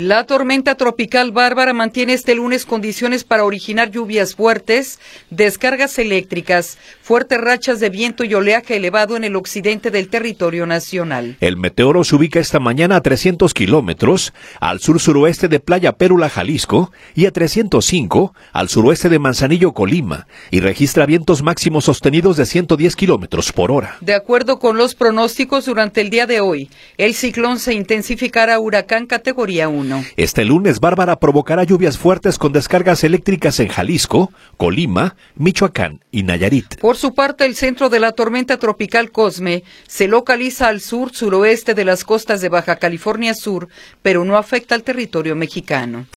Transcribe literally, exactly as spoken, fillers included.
La tormenta tropical Bárbara mantiene este lunes condiciones para originar lluvias fuertes, descargas eléctricas, fuertes rachas de viento y oleaje elevado en el occidente del territorio nacional. El meteoro se ubica esta mañana a trescientos kilómetros al sur-suroeste de Playa Pérula, Jalisco, y a trescientos cinco al suroeste de Manzanillo, Colima, y registra vientos máximos sostenidos de ciento diez kilómetros por hora. De acuerdo con los pronósticos, durante el día de hoy, el ciclón se intensificará a huracán categoría uno. Este lunes, Bárbara provocará lluvias fuertes con descargas eléctricas en Jalisco, Colima, Michoacán y Nayarit. Por su parte, el centro de la tormenta tropical Cosme se localiza al sur-suroeste de las costas de Baja California Sur, pero no afecta al territorio mexicano.